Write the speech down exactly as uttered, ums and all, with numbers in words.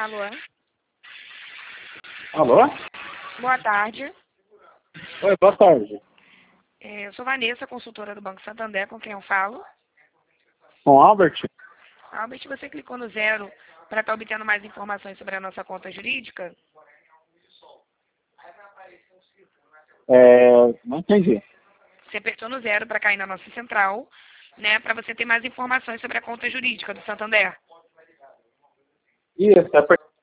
Alô? Alô? Boa tarde. Oi, boa tarde. É, eu sou Vanessa, consultora do Banco Santander, com quem eu falo. Com Albert? Albert, você clicou no zero para estar obtendo mais informações sobre a nossa conta jurídica? É, não entendi. Você apertou no zero para cair na nossa central, né, para você ter mais informações sobre a conta jurídica do Santander. Isso, é